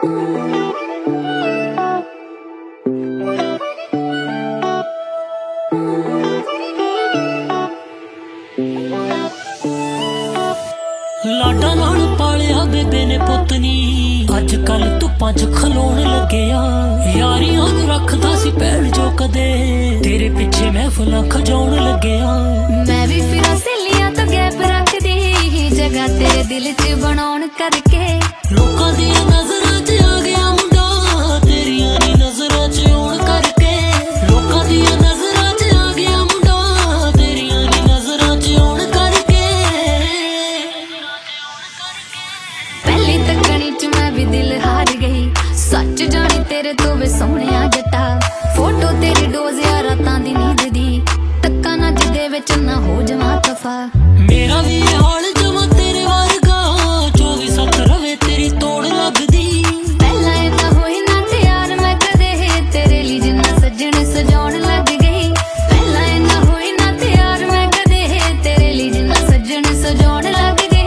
लाडा नाल पालिया बेबे ने पुतनी अज कल धुप्पां च खलोण लग्गिया। यारियां नूं रखदा सी भैण जो कदे तेरे पिछे महफिलां खजाउण लग्गिया। मैं भी फिरां सहेलियां तो गैप रखदी जगह तेरे दिल च बनाउण करके। लोकां दियां नज़रां च आ गया मुंडा तेरियां नी नज़रां च आउण करके। लोकां दियां नज़रां च आ गया मुंडा तेरियां नी नज़रां च आउण करके। पहली तकनी च मैं भी दिल हार गई सच जानी तेरे तो वे सोहणिया जट्टा। फोटो तेरी डोज या रातां दी नींद दी तक्का ना जिदे विच ना हो जावां तफा। मेरा भी हाल जमा तेरे वर्गा 24/7 रवे तेरी तोड़ लगदी। पहला इन्ना होई ना तैयार मैं कदे तेरे लिए जिन्ना सजण सजाउण लग गई। पहला इन्ना होई ना तैयार मैं कदे तेरे लिए जिन्ना सजण सजाउण लग गई।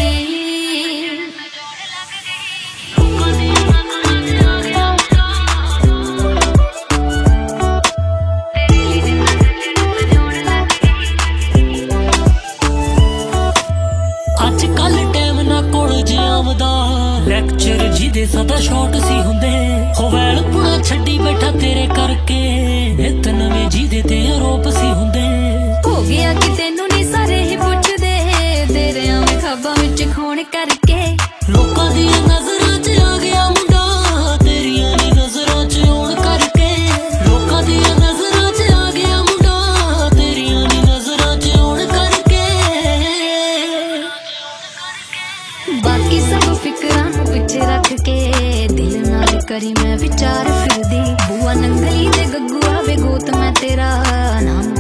अज कल टाइम ना कोल जियावदा लैक्चर जिदे सदा शॉर्ट सी हुंदे। होवैल पुणा छड्डी बैठा तेरे करके नित नवे जिदे ते आरोप सी हुंदे। हो गया कि तेनू नी सारे ही पुछदे तेरे आवे खब्बां विच खून करके। लोकां दियां नज़रां च आ गया मुंडा तेरियां नी नज़रां च आउण करके। लोकां दियां नज़रां च आ गया मुंडा तेरियां नी नज़रां च आउण करके। बाकी सब फिकरां नूं पिछे रख के दिल नाल करी मैं विचार फिरदी। बुआ नंगली दे गग्गू आवे गोत मैं तेरा नाम